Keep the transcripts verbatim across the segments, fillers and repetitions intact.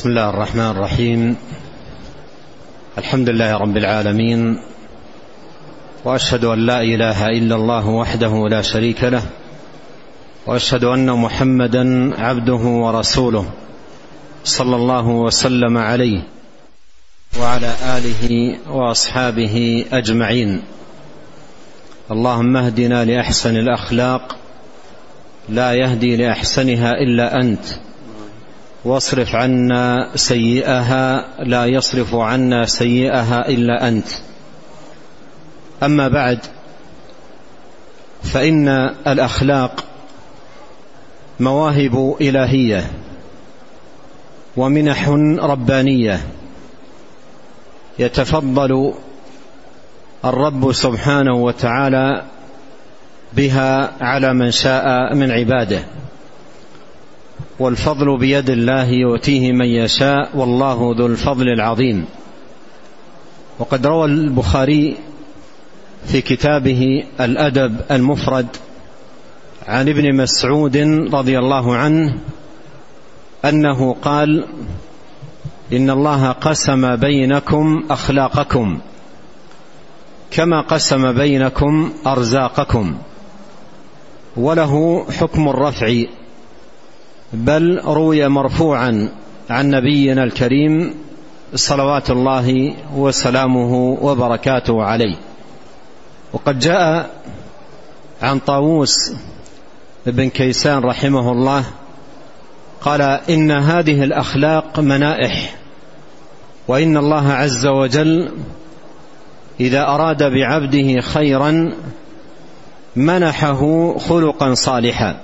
بسم الله الرحمن الرحيم. الحمد لله رب العالمين، وأشهد أن لا إله إلا الله وحده لا شريك له، وأشهد أن محمدا عبده ورسوله صلى الله وسلم عليه وعلى آله وأصحابه أجمعين. اللهم اهدنا لأحسن الأخلاق لا يهدي لأحسنها إلا أنت، واصرف عنا سيئها لا يصرف عنا سيئها إلا أنت. أما بعد، فإن الأخلاق مواهب إلهية ومنح ربانية يتفضل الرب سبحانه وتعالى بها على من شاء من عباده، والفضل بيد الله يؤتيه من يشاء، والله ذو الفضل العظيم. وقد روى البخاري في كتابه الأدب المفرد عن ابن مسعود رضي الله عنه أنه قال: إن الله قسم بينكم أخلاقكم كما قسم بينكم أرزاقكم، وله حكم الرفع، بل روي مرفوعا عن نبينا الكريم صلوات الله وسلامه وبركاته عليه. وقد جاء عن طاووس بن كيسان رحمه الله قال: إن هذه الأخلاق منائح، وإن الله عز وجل إذا أراد بعبده خيرا منحه خلقا صالحا،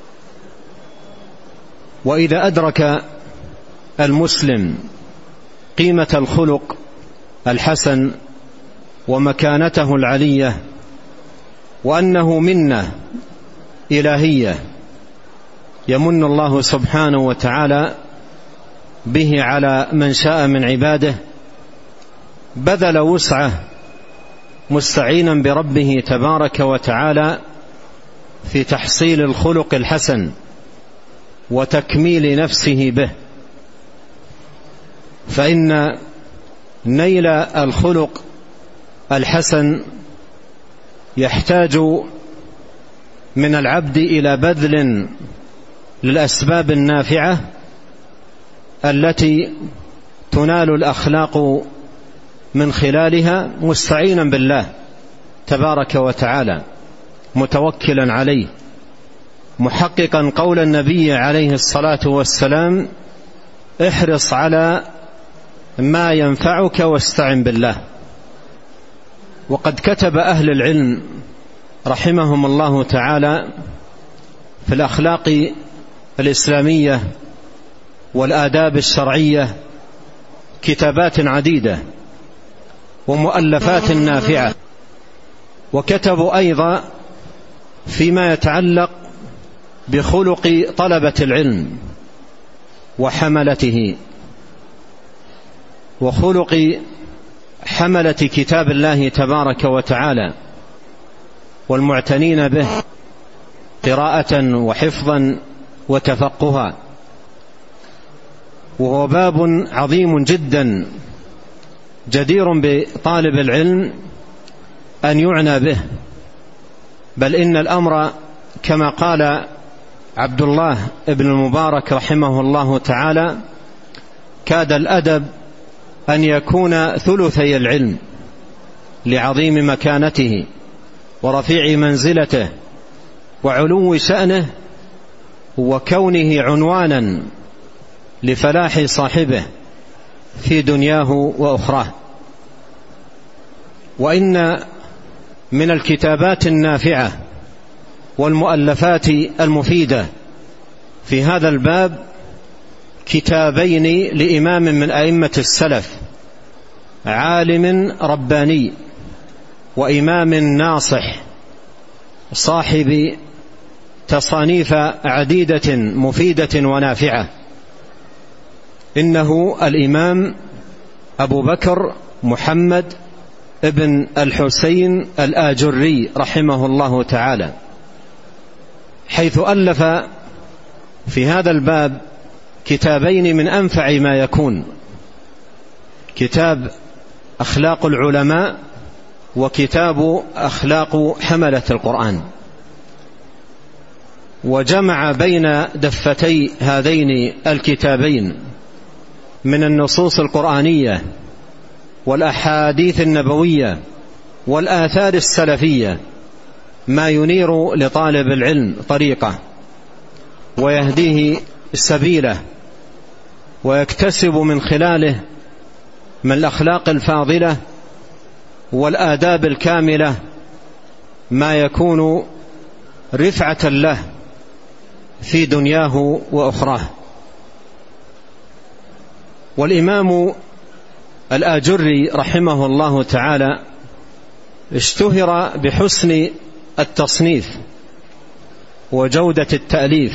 وإذا أدرك المسلم قيمة الخلق الحسن ومكانته العلية، وأنه منة إلهية يمن الله سبحانه وتعالى به على من شاء من عباده، بذل وسعه مستعينا بربه تبارك وتعالى في تحصيل الخلق الحسن وتكميل نفسه به. فإن نيل الخلق الحسن يحتاج من العبد إلى بذل للأسباب النافعة التي تنال الأخلاق من خلالها، مستعينا بالله تبارك وتعالى، متوكلا عليه، محققا قول النبي عليه الصلاة والسلام: احرص على ما ينفعك واستعن بالله. وقد كتب أهل العلم رحمهم الله تعالى في الأخلاق الإسلامية والآداب الشرعية كتابات عديدة ومؤلفات نافعة، وكتبوا أيضا فيما يتعلق بخلق طلبة العلم وحملته، وخلق حملة كتاب الله تبارك وتعالى والمعتنين به قراءة وحفظا وتفقها. وهو باب عظيم جدا جدير بطالب العلم أن يعنى به، بل إن الأمر كما قال عبد الله ابن المبارك رحمه الله تعالى: كاد الأدب أن يكون ثلثي العلم، لعظيم مكانته ورفيع منزلته وعلو شأنه، وكونه عنوانا لفلاح صاحبه في دنياه وأخراه. وإن من الكتابات النافعة والمؤلفات المفيدة في هذا الباب كتابين لإمام من أئمة السلف، عالم رباني وإمام ناصح، صاحب تصانيف عديدة مفيدة ونافعة. إنه الإمام أبو بكر محمد ابن الحسين الآجري رحمه الله تعالى، حيث ألف في هذا الباب كتابين من أنفع ما يكون، كتاب أخلاق العلماء وكتاب أخلاق حملة القرآن، وجمع بين دفتي هذين الكتابين من النصوص القرآنية والأحاديث النبوية والآثار السلفية ما ينير لطالب العلم طريقه ويهديه سبيله، ويكتسب من خلاله من الأخلاق الفاضلة والآداب الكاملة ما يكون رفعة له في دنياه وأخراه. والإمام الآجري رحمه الله تعالى اشتهر بحسن التصنيف وجودة التأليف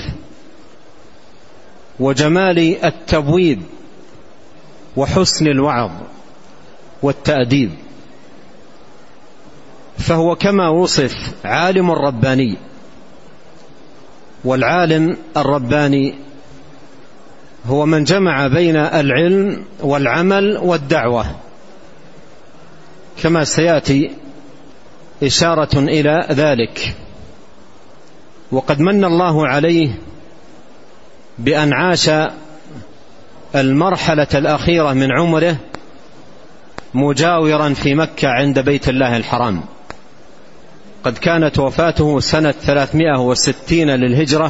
وجمال التبويب وحسن الوعظ والتأديب، فهو كما وصف عالم رباني. والعالم الرباني هو من جمع بين العلم والعمل والدعوة، كما سيأتي إشارة إلى ذلك. وقد من الله عليه بأن عاش المرحلة الأخيرة من عمره مجاورا في مكة عند بيت الله الحرام. قد كانت وفاته سنة ثلاثمائة وستين للهجرة،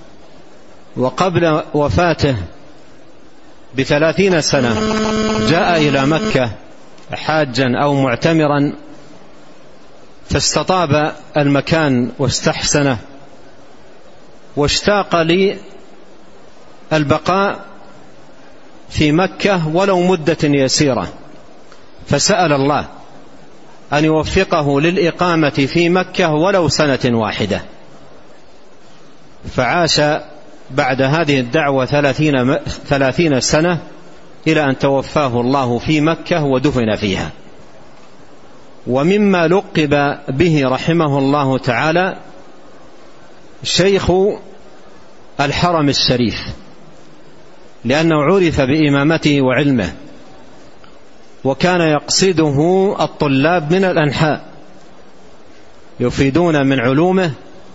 وقبل وفاته بثلاثين سنة جاء إلى مكة حاجا أو معتمرا، فاستطاب المكان واستحسنه، واشتاق للبقاء في مكة ولو مدة يسيرة، فسأل الله أن يوفقه للإقامة في مكة ولو سنة واحدة، فعاش بعد هذه الدعوة ثلاثين, ثلاثين سنة إلى أن توفاه الله في مكة ودفن فيها. ومما لقب به رحمه الله تعالى شيخ الحرم الشريف، لأنه عرف بإمامته وعلمه، وكان يقصده الطلاب من الأنحاء يفيدون من علومه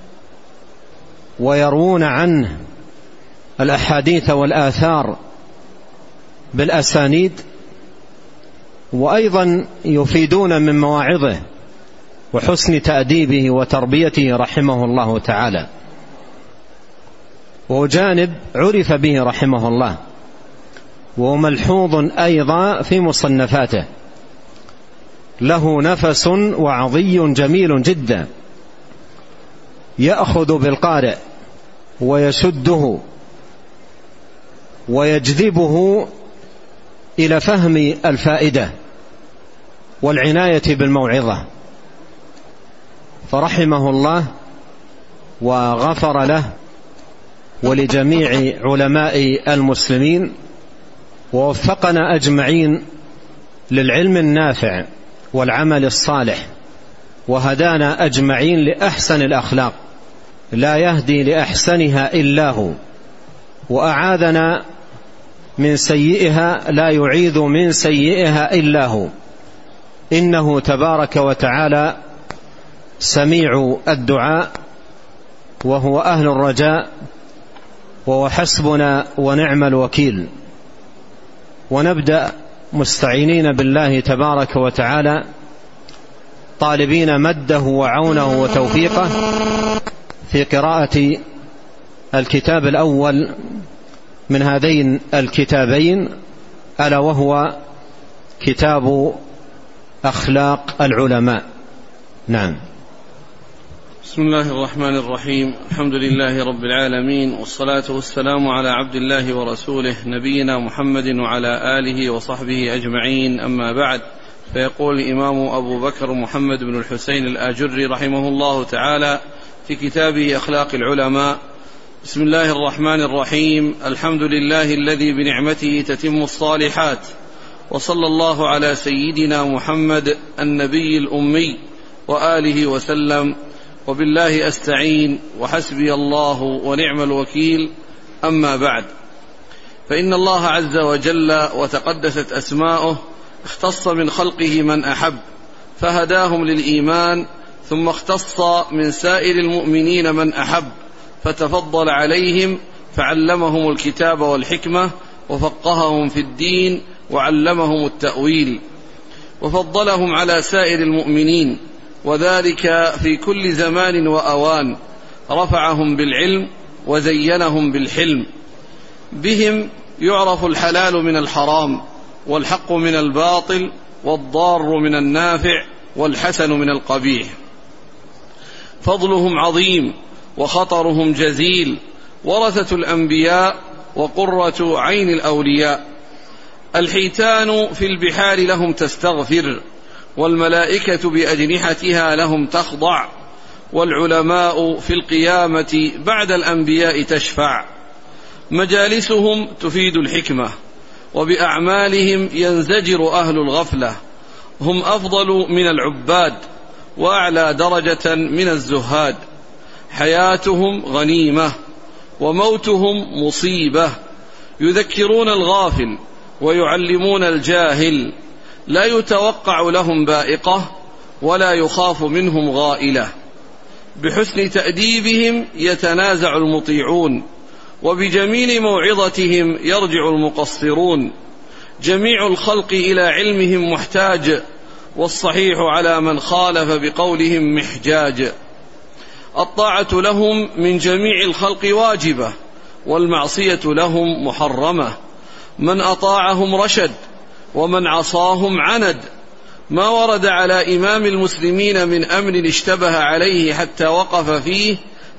ويروون عنه الأحاديث والآثار بالأسانيد، وأيضا يفيدون من مواعظه وحسن تأديبه وتربيته رحمه الله تعالى. وجانب عرف به رحمه الله وملحوظ أيضا في مصنفاته، له نفس وعظي جميل جدا، يأخذ بالقارئ ويشده ويجذبه إلى فهم الفائدة والعناية بالموعظة، فرحمه الله وغفر له ولجميع علماء المسلمين، ووفقنا أجمعين للعلم النافع والعمل الصالح، وهدانا أجمعين لأحسن الأخلاق لا يهدي لأحسنها إلا هو، وأعاذنا من سيئها لا يعيذ من سيئها إلا هو، إنه تبارك وتعالى سميع الدعاء وهو أهل الرجاء، وهو حسبنا ونعم الوكيل. ونبدأ مستعينين بالله تبارك وتعالى طالبين مده وعونه وتوفيقه في قراءة الكتاب الأول من هذين الكتابين، ألا وهو كتاب أخلاق العلماء. نعم. بسم الله الرحمن الرحيم، الحمد لله رب العالمين، والصلاة والسلام على عبد الله ورسوله نبينا محمد وعلى آله وصحبه أجمعين، أما بعد. فيقول الإمام أبو بكر محمد بن الحسين الآجري رحمه الله تعالى في كتابه أخلاق العلماء: بسم الله الرحمن الرحيم، الحمد لله الذي بنعمته تتم الصالحات، وصلى الله على سيدنا محمد النبي الأمي وآله وسلم، وبالله أستعين وحسبي الله ونعم الوكيل، أما بعد. فإن الله عز وجل وتقدست أسماؤه اختص من خلقه من أحب فهداهم للإيمان، ثم اختص من سائر المؤمنين من أحب فتفضل عليهم فعلمهم الكتاب والحكمة وفقههم في الدين وعلمهم التأويل، وفضلهم على سائر المؤمنين، وذلك في كل زمان وأوان، رفعهم بالعلم وزينهم بالحلم. بهم يعرف الحلال من الحرام، والحق من الباطل، والضار من النافع، والحسن من القبيح. فضلهم عظيم وخطرهم جزيل، ورثة الأنبياء وقرة عين الأولياء. الحيتان في البحار لهم تستغفر، والملائكة بأجنحتها لهم تخضع، والعلماء في القيامة بعد الأنبياء تشفع. مجالسهم تفيد الحكمة، وبأعمالهم ينزجر أهل الغفلة. هم أفضل من العباد وأعلى درجة من الزهاد. حياتهم غنيمة وموتهم مصيبة. يذكرون الغافل ويعلمون الجاهل، لا يتوقع لهم بائقة ولا يخاف منهم غائلة. بحسن تأديبهم يتنازع المطيعون، وبجميل موعظتهم يرجع المقصرون. جميع الخلق إلى علمهم محتاج، والصحيح على من خالف بقولهم محجاج. الطاعة لهم من جميع الخلق واجبة، والمعصية لهم محرمة. من أطاعهم رشد، ومن عصاهم عند. ما ورد على إمام المسلمين من أمر اشتبه عليه حتى وقف فيه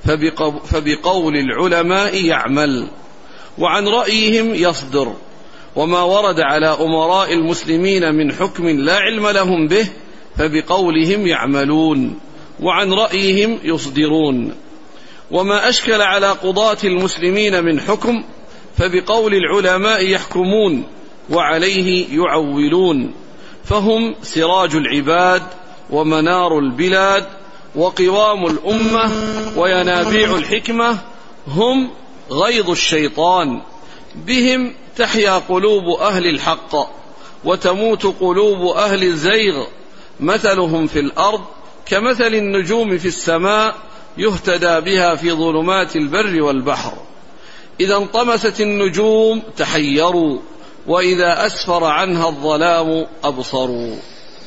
فبقول العلماء يعمل، وعن رأيهم يصدر. وما ورد على أمراء المسلمين من حكم لا علم لهم به فبقولهم يعملون، وعن رأيهم يصدرون. وما أشكل على قضاة المسلمين من حكم فبقول العلماء يحكمون، وعليه يعولون. فهم سراج العباد ومنار البلاد وقوام الأمة وينابيع الحكمة. هم غيظ الشيطان. بهم تحيا قلوب أهل الحق وتموت قلوب أهل الزيغ. مثلهم في الأرض كمثل النجوم في السماء، يهتدى بها في ظلمات البر والبحر. إذا انطمست النجوم تحيروا، وإذا أسفر عنها الظلام أبصروا.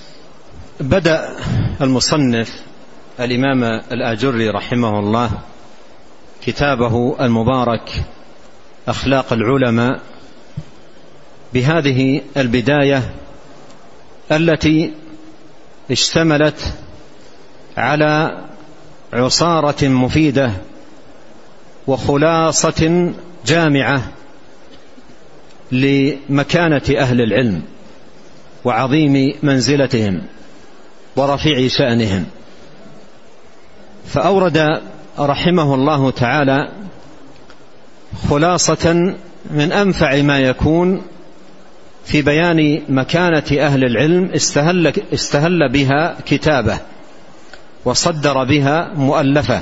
بدأ المصنف الإمام الآجري رحمه الله كتابه المبارك أخلاق العلماء بهذه البداية التي اشتملت على عصارة مفيدة وخلاصة جامعة لمكانة أهل العلم وعظيم منزلتهم ورفيع شأنهم. فأورد رحمه الله تعالى خلاصة من أنفع ما يكون في بيان مكانة أهل العلم، استهل, استهل بها كتابه وصدر بها مؤلفة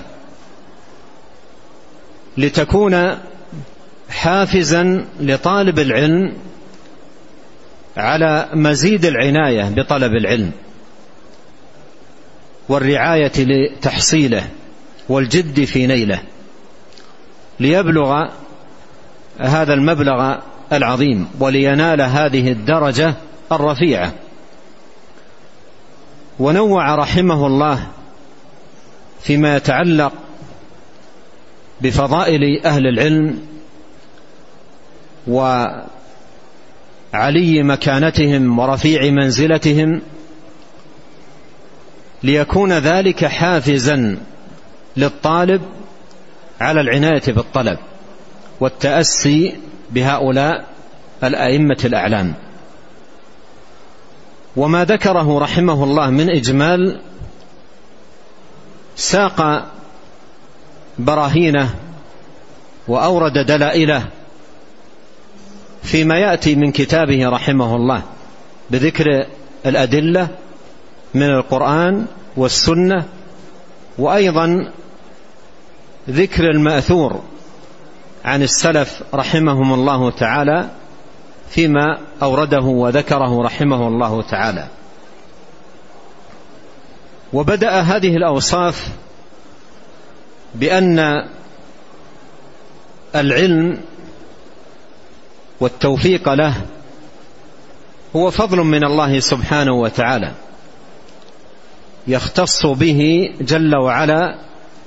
لتكون حافزا لطالب العلم على مزيد العناية بطلب العلم والرعاية لتحصيله والجد في نيله، ليبلغ هذا المبلغ العظيم ولينال هذه الدرجة الرفيعة. ونوع رحمه الله فيما يتعلق بفضائل أهل العلم وعلي مكانتهم ورفيع منزلتهم، ليكون ذلك حافزا للطالب على العناية بالطلب والتأسي بهؤلاء الأئمة الأعلام. وما ذكره رحمه الله من إجمال ساق براهينه وأورد دلائله فيما يأتي من كتابه رحمه الله بذكر الأدلة من القرآن والسنة، وأيضا ذكر المأثور عن السلف رحمهم الله تعالى فيما أورده وذكره رحمه الله تعالى. وبدأ هذه الأوصاف بأن العلم والتوفيق له هو فضل من الله سبحانه وتعالى يختص به جل وعلا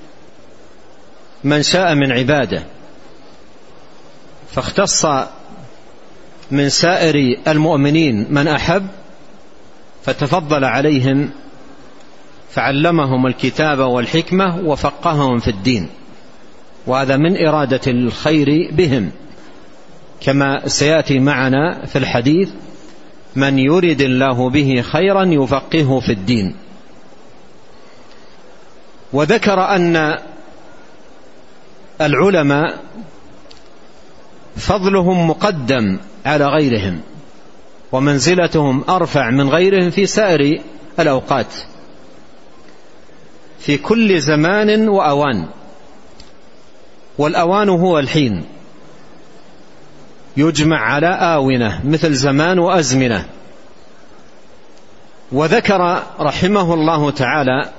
من شاء من عباده، فاختص من سائر المؤمنين من أحب فتفضل عليهم فعلمهم الكتاب والحكمة وفقههم في الدين، وهذا من إرادة الخير بهم كما سيأتي معنا في الحديث: من يرد الله به خيرا يفقهه في الدين. وذكر أن العلماء فضلهم مقدم على غيرهم ومنزلتهم أرفع من غيرهم في سائر الأوقات في كل زمان وأوان، والأوان هو الحين، يجمع على آونة مثل زمان وأزمنة. وذكر رحمه الله تعالى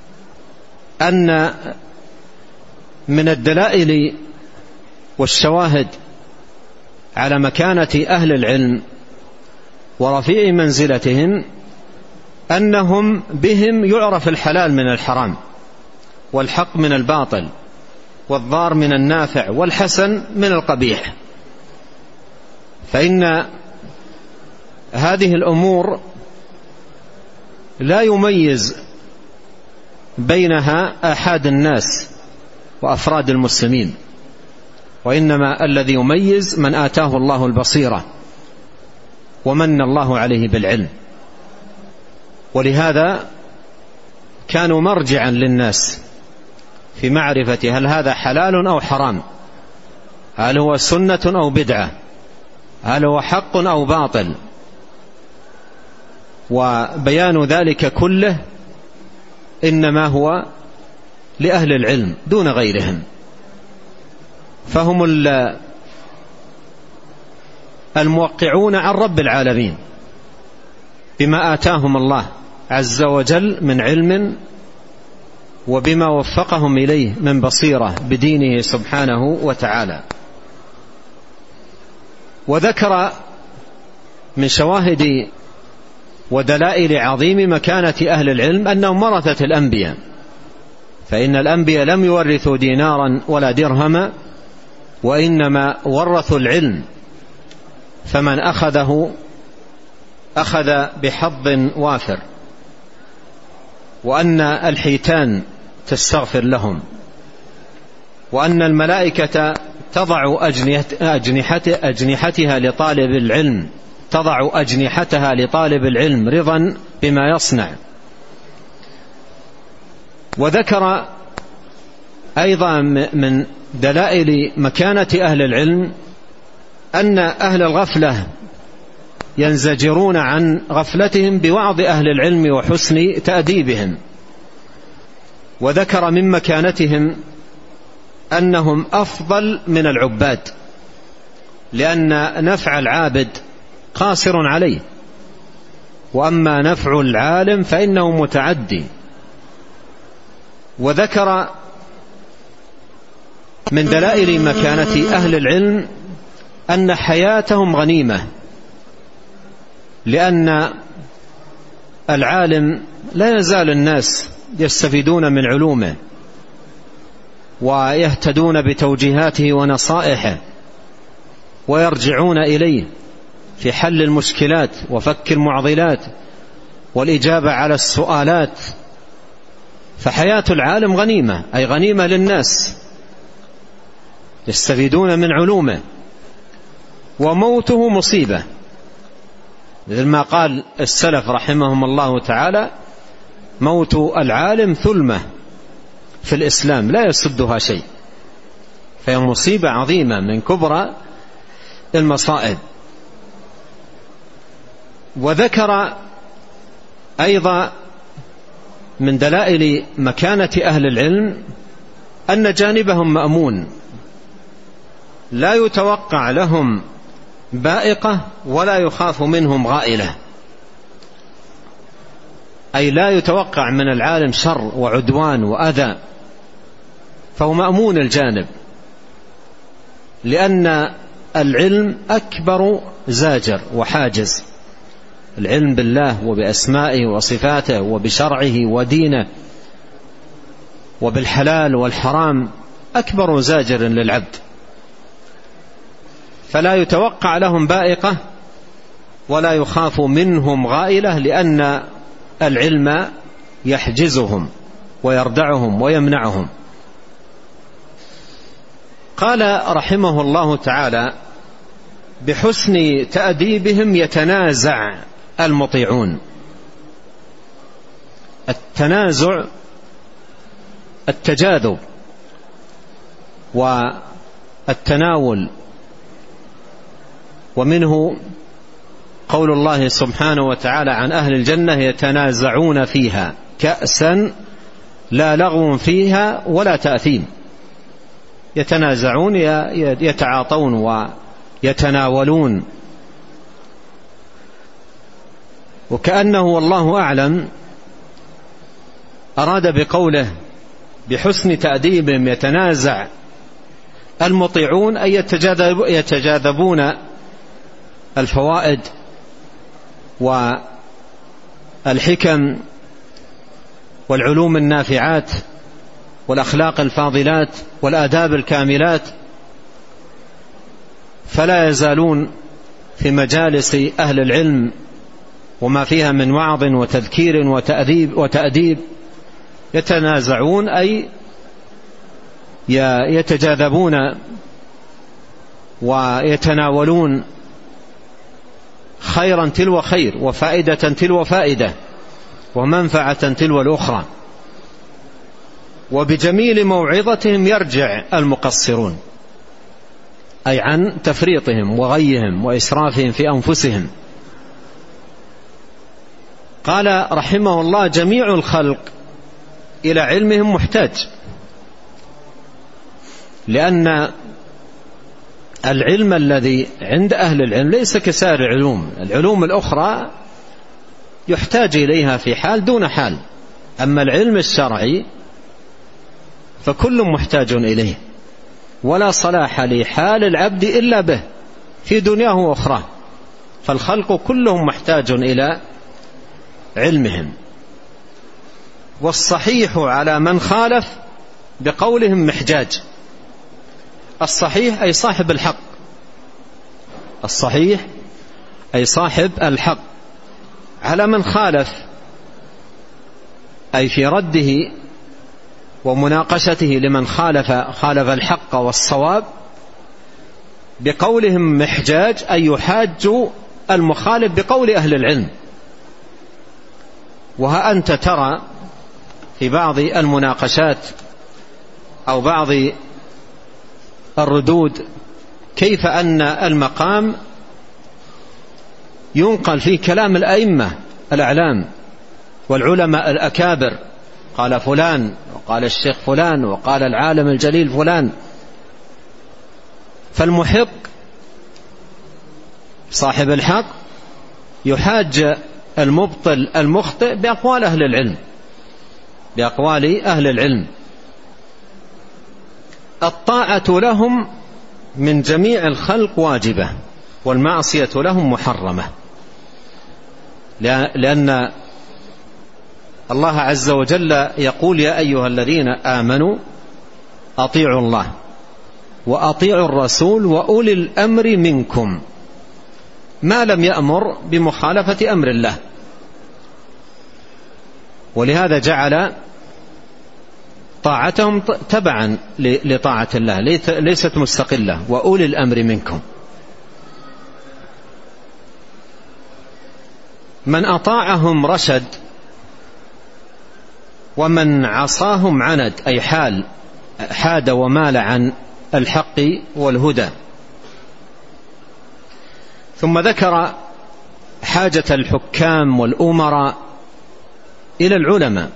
أن من الدلائل والشواهد على مكانة أهل العلم ورفيع منزلتهم أنهم بهم يعرف الحلال من الحرام، والحق من الباطل، والضار من النافع، والحسن من القبيح. فإن هذه الأمور لا يميز بينها آحاد الناس وأفراد المسلمين، وإنما الذي يميز من آتاه الله البصيرة ومن الله عليه بالعلم. ولهذا كانوا مرجعا للناس في معرفة هل هذا حلال أو حرام، هل هو سنة أو بدعة، هل هو حق أو باطل. وبيان ذلك كله إنما هو لأهل العلم دون غيرهم، فهم الموقعون عن رب العالمين بما آتاهم الله عز وجل من علم وبما وفقهم إليه من بصيرة بدينه سبحانه وتعالى. وذكر من شواهد ودلائل عظيم مكانة أهل العلم أنهم ورثة الأنبياء، فإن الأنبياء لم يورثوا دينارا ولا درهما، وإنما ورثوا العلم، فمن أخذه أخذ بحظ وافر، وأن الحيتان تستغفر لهم، وأن الملائكة تضع أجنحتها لطالب العلم تضع أجنحتها لطالب العلم رضا بما يصنع. وذكر أيضا من دلائل مكانة أهل العلم أن أهل الغفلة ينزجرون عن غفلتهم بوعظ أهل العلم وحسن تأديبهم. وذكر من مكانتهم أنهم أفضل من العباد، لأن نفع العابد قاصر عليه، وأما نفع العالم فإنه متعدي. وذكر من دلائل مكانة أهل العلم أن حياتهم غنيمة، لأن العالم لا يزال الناس يستفيدون من علومه ويهتدون بتوجيهاته ونصائحه ويرجعون إليه في حل المشكلات وفك المعضلات والإجابة على السؤالات. فحياة العالم غنيمة، أي غنيمة للناس يستفيدون من علومه. وموته مصيبة، مثل ما قال السلف رحمهم الله تعالى: موت العالم ثلمة في الإسلام لا يسدها شيء. فهي مصيبة عظيمة من كبرى المصائب. وذكر أيضا من دلائل مكانة أهل العلم أن جانبهم مأمون، لا يتوقع لهم بائقة ولا يخاف منهم غائلة، أي لا يتوقع من العالم شر وعدوان وأذى، فهو مأمون الجانب، لأن العلم أكبر زاجر وحاجز. العلم بالله وبأسمائه وصفاته وبشرعه ودينه وبالحلال والحرام أكبر زاجر للعبد، فلا يتوقع لهم بائقة ولا يخاف منهم غائلة، لأن العلم يحجزهم ويردعهم ويمنعهم. قال رحمه الله تعالى: بحسن تأديبهم يتنازع المطيعون. التنازع التجاذب والتناول، ومنه قول الله سبحانه وتعالى عن أهل الجنة: يتنازعون فيها كأسا لا لغو فيها ولا تأثيم. يتنازعون يتعاطون ويتناولون، وكأنه والله أعلم أراد بقوله بحسن تأديبهم يتنازع المطيعون أي يتجاذب يتجاذبون الفوائد والحكم والعلوم النافعات والأخلاق الفاضلات والآداب الكاملات، فلا يزالون في مجالس أهل العلم وما فيها من وعظ وتذكير وتأديب, وتأديب يتنازعون أي يتجاذبون ويتناولون خيرا تلو خير وفائدة تلو فائدة ومنفعة تلو الأخرى، وبجميل موعظتهم يرجع المقصرون، أي عن تفريطهم وغيهم وإسرافهم في أنفسهم. قال رحمه الله: جميع الخلق إلى علمهم محتاج، لأن العلم الذي عند أهل العلم ليس كسائر العلوم. العلوم الأخرى يحتاج إليها في حال دون حال، أما العلم الشرعي فكل محتاج إليه، ولا صلاح لحال العبد إلا به في دنياه وأخراه، فالخلق كلهم محتاج إلى علمهم. والصحيح على من خالف بقولهم محجاج. الصحيح أي صاحب الحق، الصحيح أي صاحب الحق، على من خالف أي في رده ومناقشته لمن خالف خالف الحق والصواب بقولهم محجاج، أي يحاج المخالف بقول أهل العلم. وها أنت ترى في بعض المناقشات أو بعض الردود كيف أن المقام ينقل فيه كلام الأئمة الأعلام والعلماء الأكابر، قال فلان وقال الشيخ فلان وقال العالم الجليل فلان، فالمحق صاحب الحق يحاج المبطل المخطئ بأقوال أهل العلم بأقوال أهل العلم. الطاعة لهم من جميع الخلق واجبة، والمعصية لهم محرمة، لأن الله عز وجل يقول: يا أيها الذين آمنوا أطيعوا الله وأطيعوا الرسول وأولي الأمر منكم، ما لم يأمر بمخالفة أمر الله. ولهذا جعل طاعتهم تبعا لطاعة الله، ليست مستقلة. وأولي الأمر منكم، من أطاعهم رشد ومن عصاهم عند، أي حال حاد ومال عن الحق والهدى. ثم ذكر حاجة الحكام والأمراء إلى العلماء،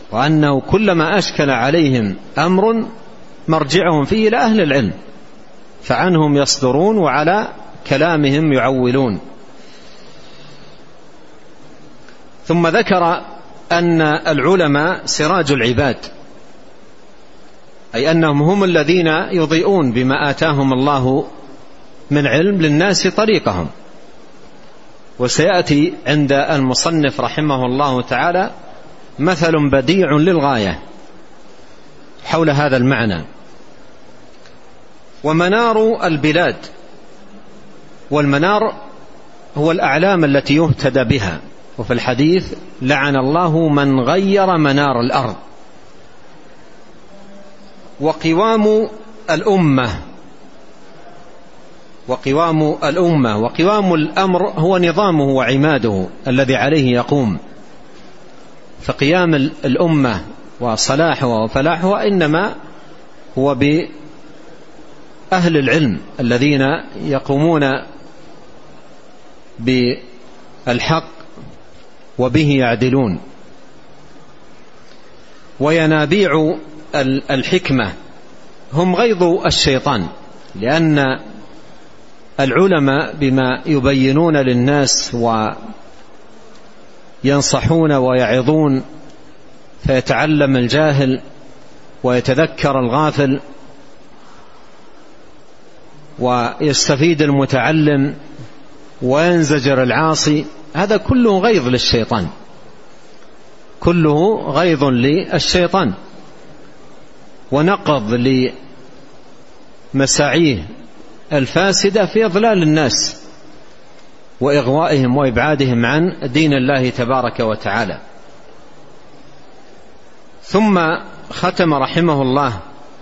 وأنه كلما أشكل عليهم أمر مرجعهم فيه إلى أهل العلم، فعنهم يصدرون وعلى كلامهم يعولون. ثم ذكر أن العلماء سراج العباد، أي أنهم هم الذين يضيئون بما آتاهم الله من علم للناس طريقهم. وسيأتي عند المصنف رحمه الله تعالى مثل بديع للغاية حول هذا المعنى. ومنار البلاد، والمنار هو الأعلام التي يهتدى بها، وفي الحديث لعن الله من غير منار الأرض. وقوام الأمة، وقوام الأمة وقوام الأمر هو نظامه وعماده الذي عليه يقوم. فقيام الأمة وصلاحها وفلاحها إنما هو بأهل العلم الذين يقومون بالحق وبه يعدلون. وينابيع الحكمة هم غيظ الشيطان، لأن العلماء بما يبينون للناس وينصحون ويعظون فيتعلم الجاهل ويتذكر الغافل ويستفيد المتعلم وينزجر العاصي. هذا كله غيظ للشيطان، كله غيظ للشيطان ونقض لمساعيه الفاسدة في إضلال الناس وإغوائهم وإبعادهم عن دين الله تبارك وتعالى. ثم ختم رحمه الله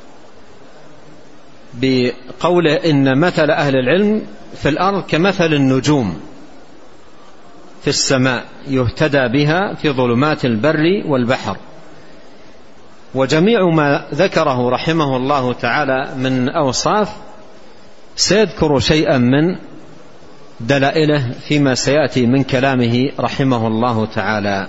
بقوله إن مثل أهل العلم في الأرض كمثل النجوم في السماء يهتدى بها في ظلمات البر والبحر. وجميع ما ذكره رحمه الله تعالى من أوصاف سيذكر شيئا من دلائله فيما سيأتي من كلامه رحمه الله تعالى.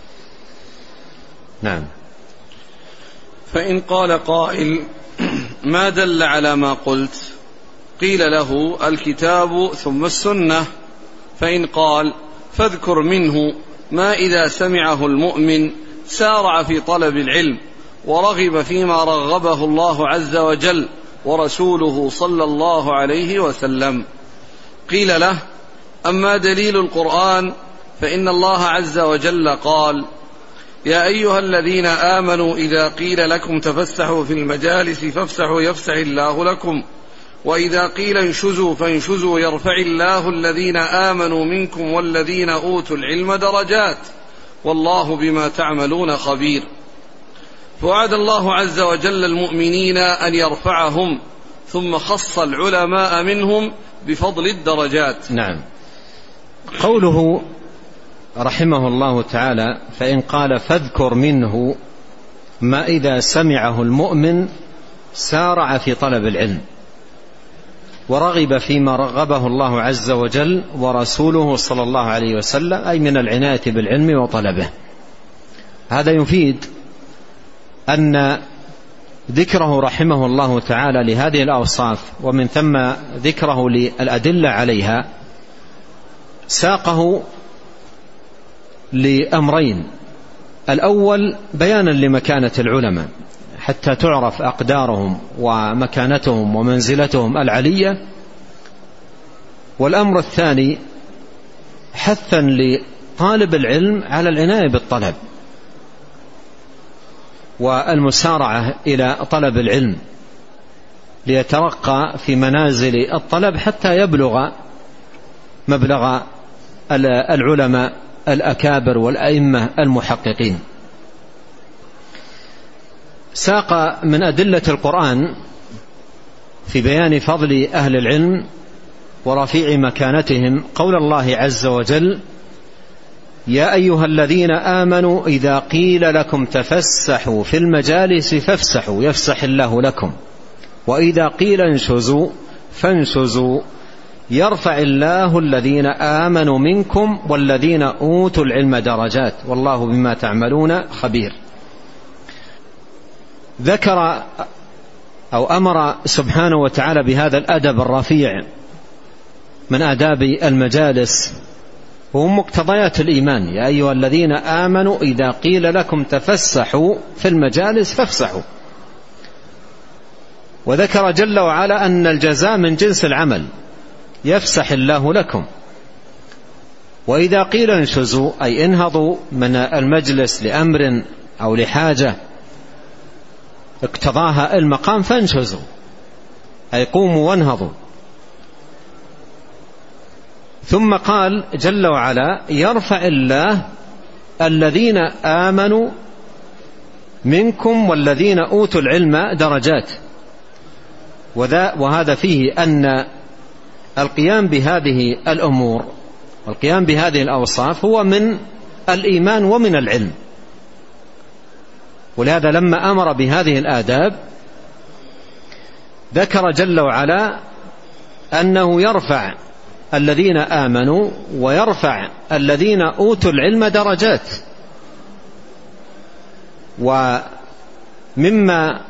نعم. فإن قال قائل ما دل على ما قلت؟ قيل له الكتاب ثم السنة. فإن قال فاذكر منه ما إذا سمعه المؤمن سارع في طلب العلم ورغب فيما رغبه الله عز وجل ورسوله صلى الله عليه وسلم. قيل له أما دليل القرآن فإن الله عز وجل قال يا أيها الذين آمنوا إذا قيل لكم تفسحوا في المجالس فافسحوا يفسح الله لكم وإذا قيل انشزوا فانشزوا يرفع الله الذين آمنوا منكم والذين أوتوا العلم درجات والله بما تعملون خبير. فوعد الله عز وجل المؤمنين أن يرفعهم ثم خص العلماء منهم بفضل الدرجات. نعم. قوله رحمه الله تعالى فإن قال فاذكر منه ما إذا سمعه المؤمن سارع في طلب العلم ورغب فيما رغبه الله عز وجل ورسوله صلى الله عليه وسلم، أي من العناية بالعلم وطلبه. هذا يفيد أن ذكره رحمه الله تعالى لهذه الأوصاف ومن ثم ذكره للأدلة عليها ساقه لأمرين: الأول بيانا لمكانة العلماء حتى تعرف أقدارهم ومكانتهم ومنزلتهم العلية، والأمر الثاني حثا لطالب العلم على العناية بالطلب والمسارعة إلى طلب العلم ليترقى في منازل الطلب حتى يبلغ مبلغ العلماء الأكابر والأئمة المحققين. ساق من أدلة القرآن في بيان فضل أهل العلم ورفيع مكانتهم قول الله عز وجل يا أيها الذين آمنوا إذا قيل لكم تفسحوا في المجالس فافسحوا يفسح الله لكم وإذا قيل انشزوا فانشزوا يرفع الله الذين آمنوا منكم والذين أوتوا العلم درجات والله بما تعملون خبير. ذكر أو أمر سبحانه وتعالى بهذا الأدب الرفيع من آداب المجالس وهم مقتضيات الإيمان. يا أيها الذين آمنوا إذا قيل لكم تفسحوا في المجالس فافسحوا. وذكر جل وعلا أن الجزاء من جنس العمل، يفسح الله لكم. وإذا قيل انشزوا أي انهضوا من المجلس لأمر أو لحاجة اقتضاها المقام فانشزوا أي قوموا وانهضوا. ثم قال جل وعلا يرفع الله الذين آمنوا منكم والذين أوتوا العلم درجات. وهذا فيه أن القيام بهذه الأمور والقيام بهذه الأوصاف هو من الإيمان ومن العلم. ولهذا لما أمر بهذه الآداب ذكر جل وعلا أنه يرفع الذين آمنوا ويرفع الذين أوتوا العلم درجات. ومما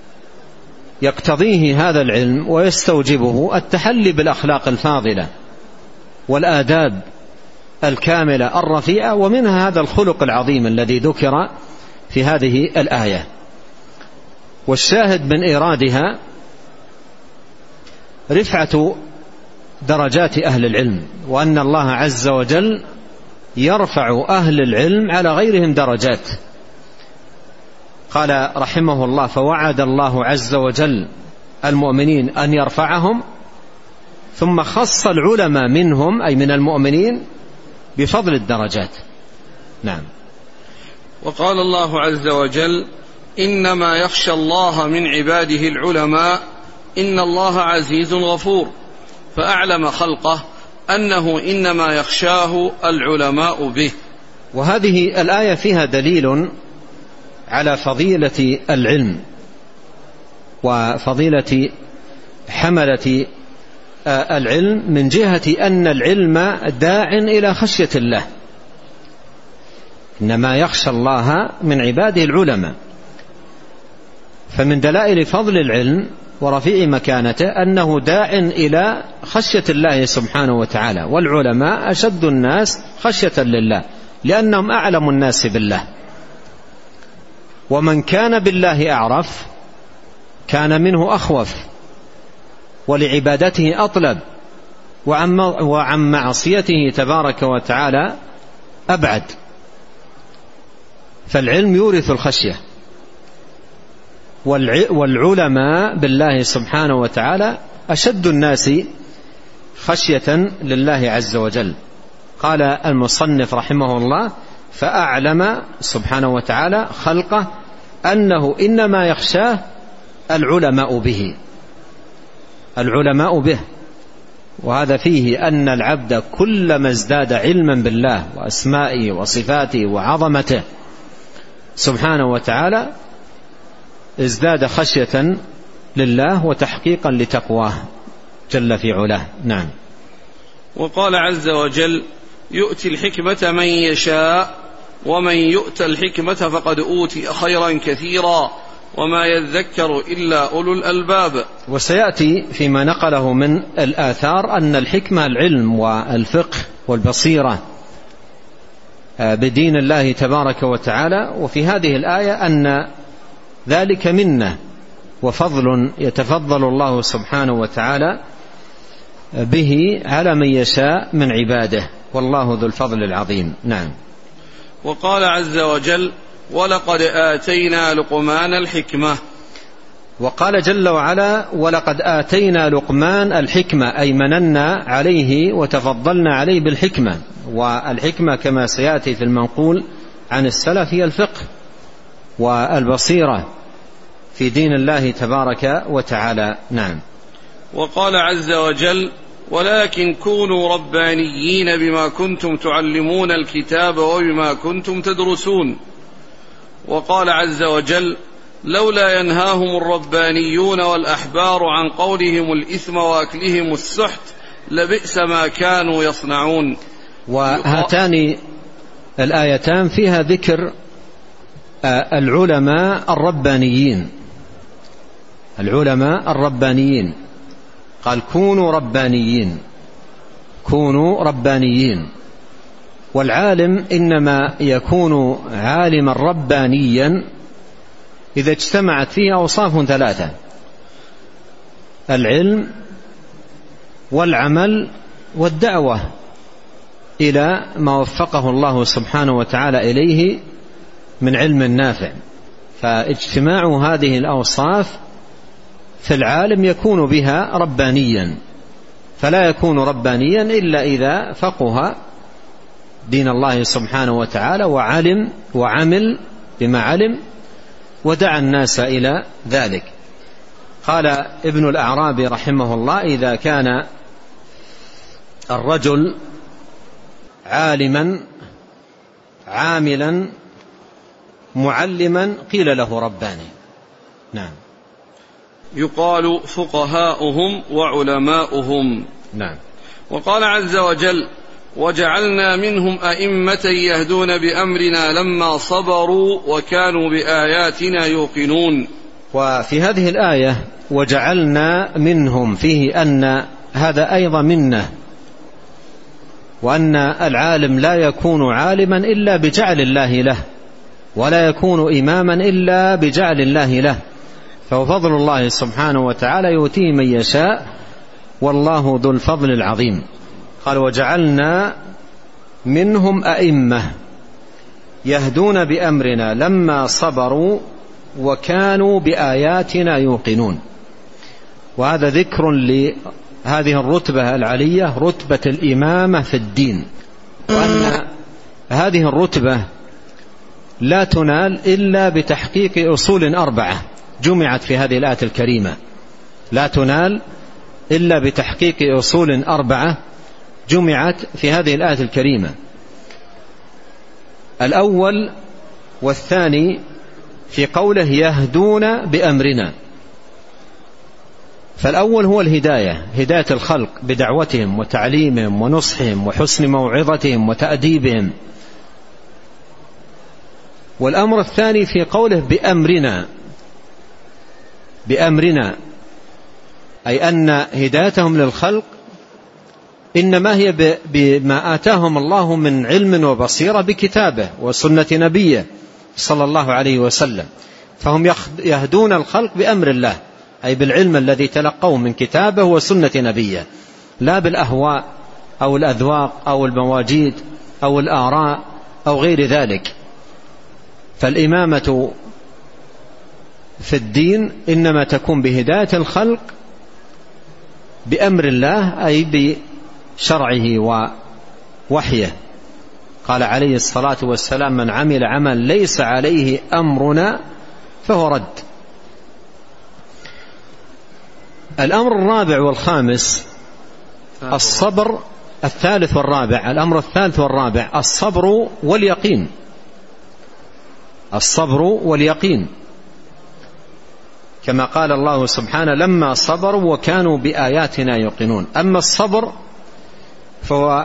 يقتضيه هذا العلم ويستوجبه التحلي بالأخلاق الفاضلة والآداب الكاملة الرفيعة، ومنها هذا الخلق العظيم الذي ذكر في هذه الآية. والشاهد من إيرادها رفعة درجات أهل العلم، وأن الله عز وجل يرفع أهل العلم على غيرهم درجات. قال رحمه الله فوعد الله عز وجل المؤمنين أن يرفعهم، ثم خص العلماء منهم أي من المؤمنين بفضل الدرجات. نعم. وقال الله عز وجل إنما يخشى الله من عباده العلماء إن الله عزيز غفور، فأعلم خلقه أنه إنما يخشاه العلماء به. وهذه الآية فيها دليل على فضيلة العلم وفضيلة حملة العلم، من جهة أن العلم داع إلى خشية الله. إنما يخشى الله من عباده العلماء. فمن دلائل فضل العلم ورفيع مكانته أنه داع إلى خشية الله سبحانه وتعالى. والعلماء أشد الناس خشية لله لأنهم أعلم الناس بالله. ومن كان بالله أعرف كان منه أخوف، ولعبادته أطلب، وعن معصيته تبارك وتعالى أبعد. فالعلم يورث الخشية، والعلماء بالله سبحانه وتعالى أشد الناس خشية لله عز وجل. قال المصنف رحمه الله فأعلم سبحانه وتعالى خلقه أنه إنما يخشاه العلماء به العلماء به وهذا فيه أن العبد كلما ازداد علما بالله وأسمائه وصفاته وعظمته سبحانه وتعالى ازداد خشية لله وتحقيقا لتقواه جل في علاه. نعم. وقال عز وجل يؤتي الحكمة من يشاء ومن يؤت الحكمة فقد أوتي خيرا كثيرا وما يذكر إلا أولو الألباب. وسيأتي فيما نقله من الآثار أن الحكمة العلم والفقه والبصيرة بدين الله تبارك وتعالى. وفي هذه الآية أن ذلك منه وفضل يتفضل الله سبحانه وتعالى به على من يشاء من عباده، والله ذو الفضل العظيم. نعم. وقال عز وجل ولقد آتينا لقمان الحكمة. وقال جل وعلا ولقد آتينا لقمان الحكمة أي مننا عليه وتفضلنا عليه بالحكمة. والحكمة كما سيأتي في المنقول عن السلف هي الفقه والبصيرة في دين الله تبارك وتعالى. نعم. وقال عز وجل ولكن كونوا ربانيين بما كنتم تعلمون الكتاب وبما كنتم تدرسون. وقال عز وجل لولا ينهاهم الربانيون والأحبار عن قولهم الإثم وأكلهم السحت لبئس ما كانوا يصنعون. وهاتان الآيتان فيها ذكر العلماء الربانيين العلماء الربانيين، قال كونوا ربانيين، كونوا ربانيين. والعالم إنما يكون عالما ربانيا إذا اجتمعت فيه أوصاف ثلاثة: العلم والعمل والدعوة إلى ما وفقه الله سبحانه وتعالى إليه من علم نافع. فاجتماع هذه الأوصاف في العالم يكون بها ربانيا، فلا يكون ربانيا إلا إذا فقه دين الله سبحانه وتعالى وعلم وعمل بما علم ودعا الناس إلى ذلك. قال ابن الأعرابي رحمه الله: إذا كان الرجل عالما عاملا معلما قيل له رباني. نعم. يقال فقهاؤهم وعلماؤهم. نعم. وقال عز وجل: وجعلنا منهم أئمة يهدون بأمرنا لما صبروا وكانوا بآياتنا يوقنون. وفي هذه الآية وجعلنا منهم فيه أن هذا أيضا منه، وأن العالم لا يكون عالما إلا بجعل الله له، ولا يكون إماما إلا بجعل الله له، فهو فضل الله سبحانه وتعالى يؤتيه من يشاء والله ذو الفضل العظيم. قال: وجعلنا منهم أئمة يهدون بأمرنا لما صبروا وكانوا بآياتنا يوقنون. وهذا ذكر لهذه الرتبة العلية، رتبة الإمامة في الدين، وأن هذه الرتبة لا تنال إلا بتحقيق أصول أربعة جمعت في هذه الآية الكريمة، لا تنال إلا بتحقيق أصول أربعة جمعت في هذه الآية الكريمة. الأول والثاني في قوله يهدون بأمرنا، فالأول هو الهداية، هداية الخلق بدعوتهم وتعليمهم ونصحهم وحسن موعظتهم وتأديبهم. والأمر الثاني في قوله بأمرنا، بأمرنا أي أن هدايتهم للخلق إنما هي بما آتاهم الله من علم وبصيرة بكتابه وسنة نبيه صلى الله عليه وسلم، فهم يهدون الخلق بأمر الله، أي بالعلم الذي تلقوه من كتابه وسنة نبيه، لا بالأهواء أو الأذواق أو المواجيد أو الآراء أو غير ذلك. فالإمامة في الدين إنما تكون بهداية الخلق بأمر الله، أي بشرعه ووحيه. قال عليه الصلاة والسلام: من عمل عمل ليس عليه أمرنا فهو رد. الأمر الرابع والخامس الصبر، الثالث والرابع، الأمر الثالث والرابع الصبر واليقين، الصبر واليقين، كما قال الله سبحانه: لما صبروا وكانوا بآياتنا يوقنون. أما الصبر فهو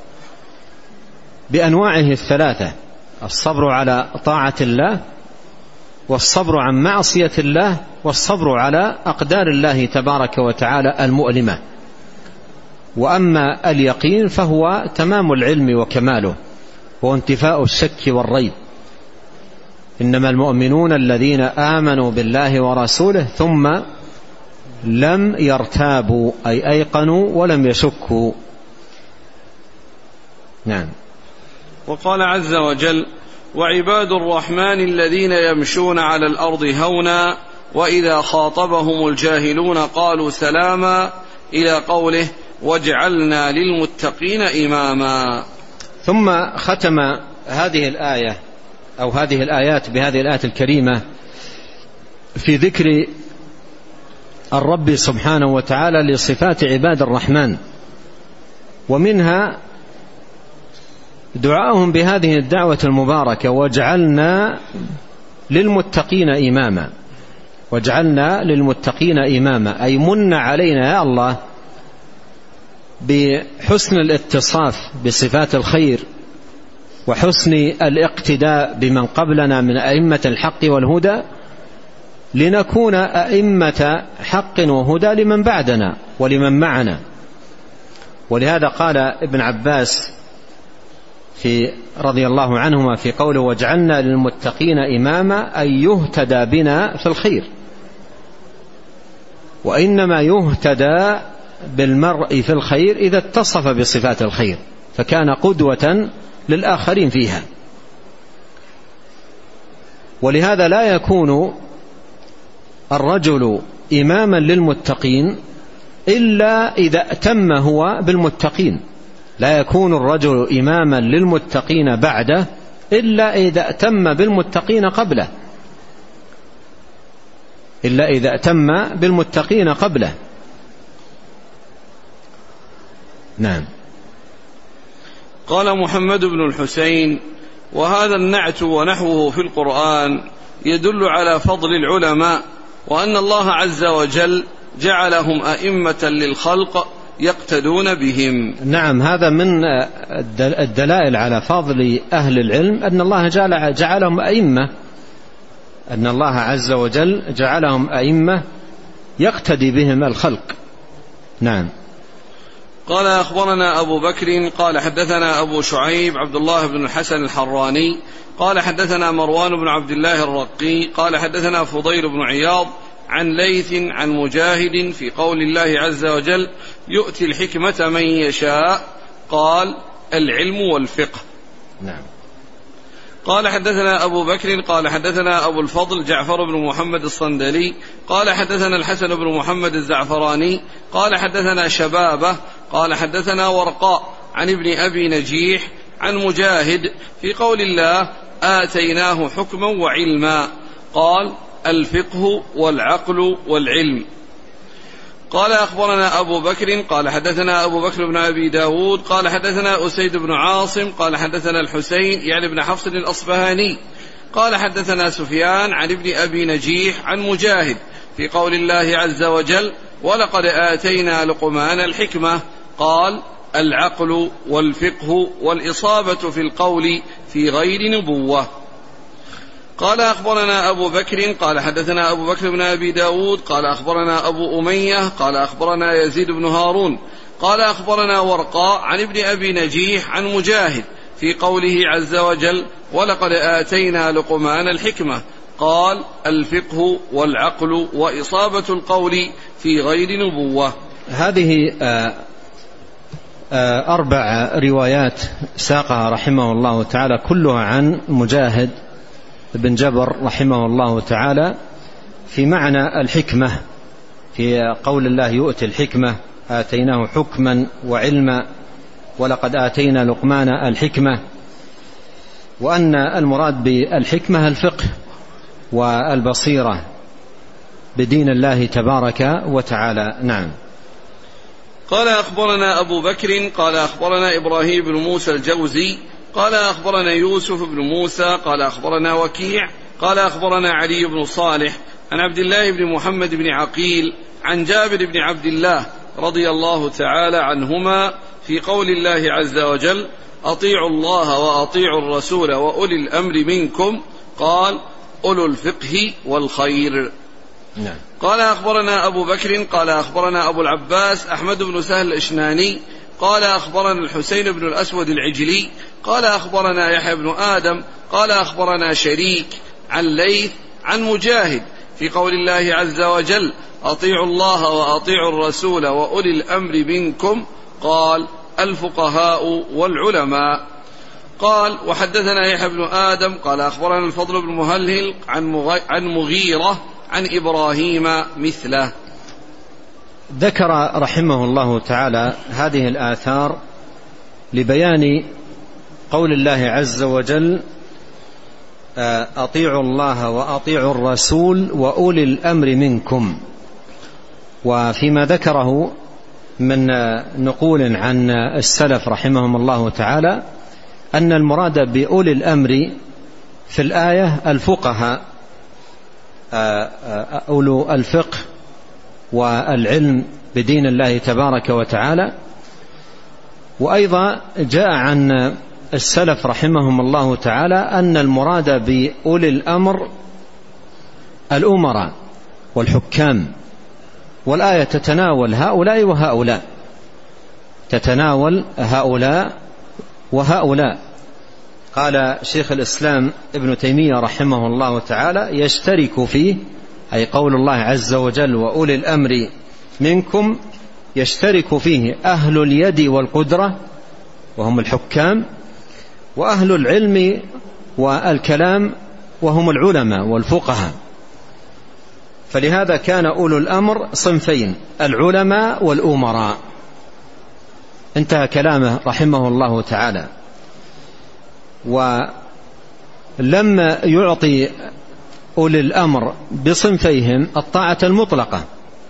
بأنواعه الثلاثة: الصبر على طاعة الله، والصبر عن معصية الله، والصبر على أقدار الله تبارك وتعالى المؤلمة. وأما اليقين فهو تمام العلم وكماله وانتفاء الشك والريب. إنما المؤمنون الذين آمنوا بالله ورسوله ثم لم يرتابوا، أي أيقنوا ولم يشكوا. نعم. وقال عز وجل: وعباد الرحمن الذين يمشون على الأرض هونا وإذا خاطبهم الجاهلون قالوا سلاما، إلى قوله: وجعلنا للمتقين إماما. ثم ختم هذه الآية أو هذه الآيات بهذه الآية الكريمة في ذكر الرب سبحانه وتعالى لصفات عباد الرحمن، ومنها دعاءهم بهذه الدعوة المباركة: وجعلنا للمتقين إماما. وجعلنا للمتقين إماما أي من علينا يا الله بحسن الاتصاف بصفات الخير وحسن الاقتداء بمن قبلنا من أئمة الحق والهدى، لنكون أئمة حق وهدى لمن بعدنا ولمن معنا. ولهذا قال ابن عباس في رضي الله عنهما في قوله واجعلنا للمتقين إماما أن يهتدى بنا في الخير، وإنما يهتدى بالمرء في الخير إذا اتصف بصفات الخير فكان قدوة للآخرين فيها. ولهذا لا يكون الرجل إماما للمتقين إلا إذا أتم هو بالمتقين، لا يكون الرجل إماما للمتقين بعده إلا إذا أتم بالمتقين قبله إلا إذا أتم بالمتقين قبله. نعم. قال محمد بن الحسين: وهذا النعت ونحوه في القرآن يدل على فضل العلماء، وأن الله عز وجل جعلهم أئمة للخلق يقتدون بهم. نعم، هذا من الدلائل على فضل أهل العلم أن الله جعل جعلهم أئمة، أن الله عز وجل جعلهم أئمة يقتدي بهم الخلق. نعم. قال أخبرنا أبو بكر قال حدثنا أبو شعيب عبد الله بن الحسن الحراني قال حدثنا مروان بن عبد الله الرقي قال حدثنا فضيل بن عياض عن ليث عن مجاهد في قول الله عز وجل يؤتي الحكمة من يشاء، قال العلم والفقه. نعم. قال حدثنا أبو بكر قال حدثنا أبو الفضل جعفر بن محمد الصندلي قال حدثنا الحسن بن محمد الزعفراني قال حدثنا شبابه قال حدثنا ورقاء عن ابن أبي نجيح عن مجاهد في قول الله آتيناه حكما وعلما، قال الفقه والعقل والعلم. قال أخبرنا أبو بكر قال حدثنا أبو بكر بن أبي داود قال حدثنا أسيد بن عاصم قال حدثنا الحسين يعني بن حفص الأصبهاني قال حدثنا سفيان عن ابن أبي نجيح عن مجاهد في قول الله عز وجل ولقد آتينا لقمان الحكمة، قال العقل والفقه والإصابة في القول في غير نبوة. قال أخبرنا أبو بكر قال حدثنا أبو بكر بن أبي داود قال أخبرنا أبو أمية قال أخبرنا يزيد بن هارون قال أخبرنا ورقاء عن ابن أبي نجيح عن مجاهد في قوله عز وجل ولقد آتينا لقمان الحكمة، قال الفقه والعقل وإصابة القول في غير نبوة. هذه أربع روايات ساقها رحمه الله تعالى كلها عن مجاهد بن جبر رحمه الله تعالى في معنى الحكمة، في قول الله يؤتي الحكمة آتيناه حكما وعلما ولقد آتينا لقمان الحكمة، وأن المراد بالحكمة الفقه والبصيرة بدين الله تبارك وتعالى. نعم. قال أخبرنا أبو بكر قال أخبرنا إبراهيم بن موسى الجوزي قال أخبرنا يوسف بن موسى قال أخبرنا وكيع قال أخبرنا علي بن صالح عن عبد الله بن محمد بن عقيل عن جابر بن عبد الله رضي الله تعالى عنهما في قول الله عز وجل أطيعوا الله وأطيعوا الرسول وأولي الأمر منكم، قال أولو الفقه والخير. نعم. قال أخبرنا أبو بكر قال أخبرنا أبو العباس أحمد بن سهل الإشناني قال أخبرنا الحسين بن الأسود العجلي قال أخبرنا يحيى بن آدم قال أخبرنا شريك عن ليث عن مجاهد في قول الله عز وجل أطيعوا الله وأطيعوا الرسول وأولي الأمر منكم، قال الفقهاء والعلماء. قال وحدثنا يحيى بن آدم قال أخبرنا الفضل بن مهلهل عن مغيرة عن إبراهيم مثله. ذكر رحمه الله تعالى هذه الآثار لبيان قول الله عز وجل أطيعوا الله وأطيعوا الرسول وأولي الأمر منكم، وفيما ذكره من نقول عن السلف رحمهم الله تعالى أن المراد بأولي الأمر في الآية الفقهاء أولو الفقه والعلم بدين الله تبارك وتعالى. وأيضا جاء عن السلف رحمهم الله تعالى أن المراد بأولي الأمر الأمراء والحكام، والآية تتناول هؤلاء وهؤلاء، تتناول هؤلاء وهؤلاء. قال شيخ الإسلام ابن تيمية رحمه الله تعالى: يشترك فيه، أي قول الله عز وجل: وأولي الأمر منكم، يشترك فيه أهل اليد والقدرة وهم الحكام، وأهل العلم والكلام وهم العلماء والفقهاء. فلهذا كان أولو الأمر صنفين: العلماء والأمراء. انتهى كلامه رحمه الله تعالى. ولم يعطي أولي الأمر بصنفيهم الطاعة المطلقة،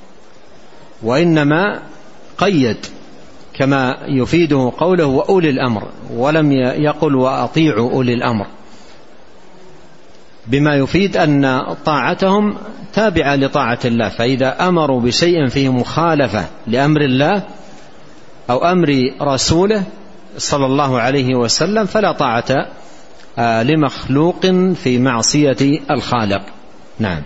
وإنما قيد كما يفيده قوله وأولي الأمر، ولم يقل وأطيعوا أولي الأمر، بما يفيد أن طاعتهم تابعة لطاعة الله. فإذا أمروا بشيء فيه مخالفة لأمر الله أو أمر رسوله صلى الله عليه وسلم فلا طاعة لمخلوق في معصية الخالق. نعم.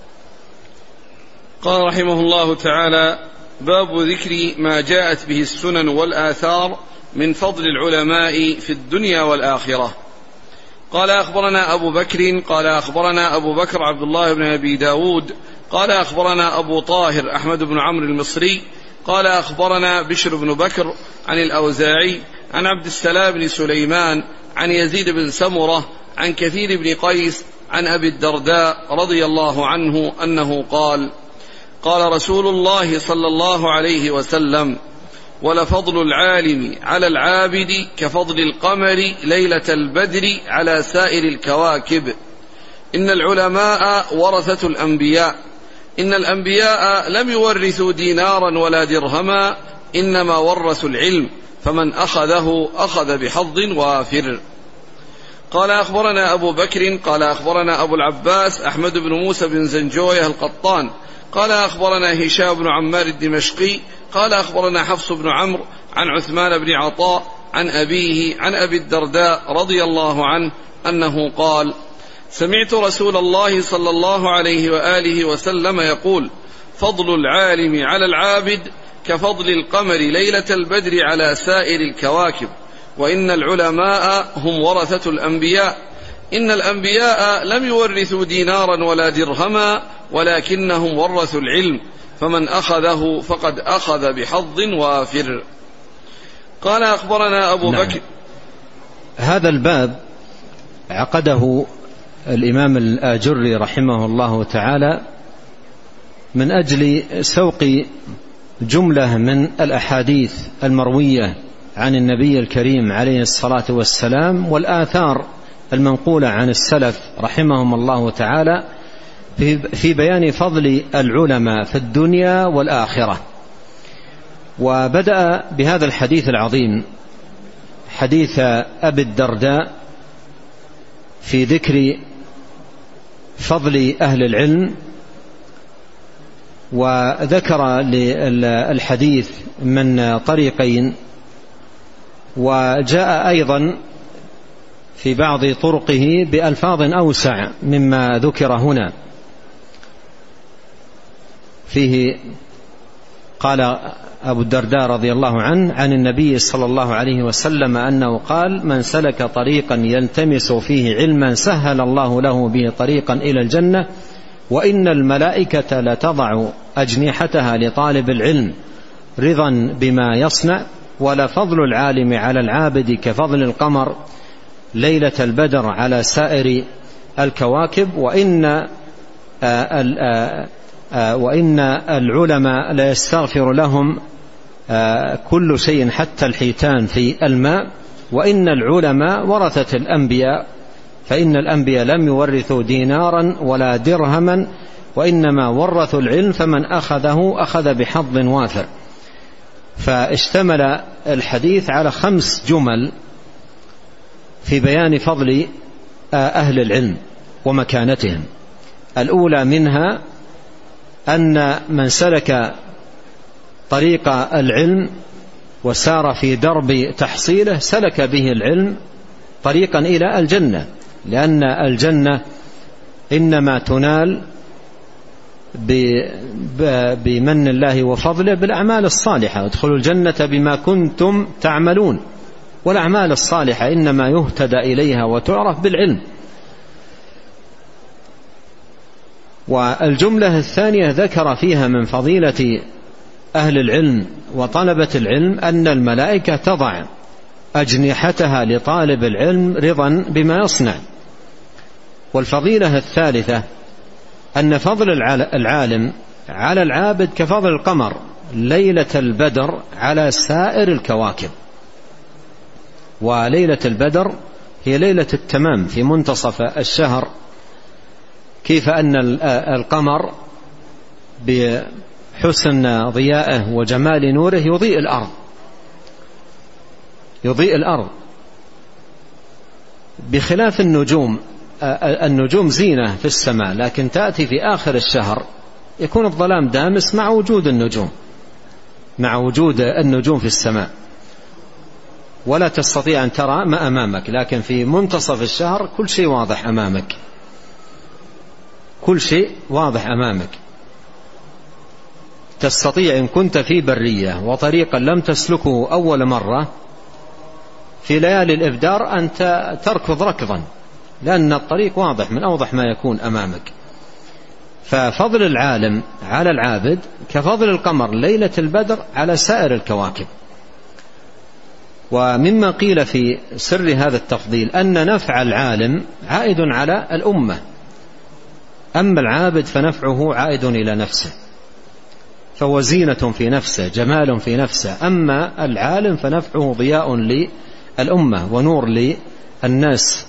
قال رحمه الله تعالى: باب ذكر ما جاءت به السنن والآثار من فضل العلماء في الدنيا والآخرة. قال أخبرنا أبو بكر قال أخبرنا أبو بكر عبد الله بن أبي داود قال أخبرنا أبو طاهر أحمد بن عمرو المصري قال أخبرنا بشر بن بكر عن الأوزاعي عن عبد السلام بن سليمان عن يزيد بن سمرة عن كثير بن قيس عن أبي الدرداء رضي الله عنه أنه قال: قال رسول الله صلى الله عليه وسلم: ولفضل العالم على العابد كفضل القمر ليلة البدر على سائر الكواكب. إن العلماء ورثة الأنبياء، إن الأنبياء لم يورثوا دينارا ولا درهما، إنما ورثوا العلم، فمن أخذه أخذ بحظ وافر. قال أخبرنا أبو بكر قال أخبرنا أبو العباس أحمد بن موسى بن زنجويه القطان قال أخبرنا هشام بن عمار الدمشقي قال أخبرنا حفص بن عمرو عن عثمان بن عطاء عن أبيه عن أبي الدرداء رضي الله عنه أنه قال: سمعت رسول الله صلى الله عليه وآله وسلم يقول: فضل العالم على العابد كفضل القمر ليلة البدر على سائر الكواكب، وإن العلماء هم ورثة الأنبياء، إن الأنبياء لم يورثوا دينارا ولا درهما، ولكنهم ورثوا العلم، فمن أخذه فقد أخذ بحظ وافر. قال أخبرنا أبو نعم. بكر. هذا الباب عقده الإمام الآجري رحمه الله تعالى من أجل سوق جملة من الأحاديث المروية عن النبي الكريم عليه الصلاة والسلام والآثار المنقولة عن السلف رحمهم الله تعالى في بيان فضل العلماء في الدنيا والآخرة. وبدأ بهذا الحديث العظيم، حديث أبي الدرداء، في ذكر فضل أهل العلم، وذكر للحديث من طريقين، وجاء أيضا في بعض طرقه بألفاظ أوسع مما ذكر هنا. فيه قال أبو الدرداء رضي الله عنه عن النبي صلى الله عليه وسلم أنه قال: من سلك طريقا يلتمس فيه علما سهل الله له به طريقا إلى الجنة، وإن الملائكة لتضع أجنحتها لطالب العلم رضا بما يصنع، ولفضل العالم على العابد كفضل القمر ليلة البدر على سائر الكواكب، وإن وإن العلماء لا يستغفر لهم كل شيء حتى الحيتان في الماء، وإن العلماء ورثة الأنبياء، فإن الأنبياء لم يورثوا دينارا ولا درهما، وإنما ورثوا العلم، فمن أخذه أخذ بحظ وافر. فاشتمل الحديث على خمس جمل في بيان فضل أهل العلم ومكانتهم. الأولى منها أن من سلك طريق العلم وسار في درب تحصيله سلك به العلم طريقا إلى الجنة، لأن الجنة إنما تنال بمن الله وفضله بالأعمال الصالحة. ادخلوا الجنة بما كنتم تعملون. والأعمال الصالحة إنما يهتدى إليها وتعرف بالعلم. والجملة الثانية ذكر فيها من فضيلة أهل العلم وطلبة العلم أن الملائكة تضع أجنحتها لطالب العلم رضا بما يصنع. والفضيلة الثالثة أن فضل العالم على العابد كفضل القمر ليلة البدر على سائر الكواكب. وليلة البدر هي ليلة التمام في منتصف الشهر، كيف أن القمر بحسن ضيائه وجمال نوره يضيء الأرض يضيء الأرض بخلاف النجوم. النجوم زينة في السماء، لكن تأتي في آخر الشهر يكون الظلام دامس مع وجود النجوم مع وجود النجوم في السماء، ولا تستطيع أن ترى ما أمامك. لكن في منتصف الشهر كل شيء واضح أمامك كل شيء واضح أمامك تستطيع إن كنت في برية وطريقا لم تسلكه أول مرة في ليالي الإبدار أن تركض ركضا، لأن الطريق واضح من أوضح ما يكون أمامك. ففضل العالم على العابد كفضل القمر ليلة البدر على سائر الكواكب. ومما قيل في سر هذا التفضيل أن نفع العالم عائد على الأمة، أما العابد فنفعه عائد إلى نفسه، فهو زينة في نفسه جمال في نفسه. أما العالم فنفعه ضياء للأمة ونور للناس.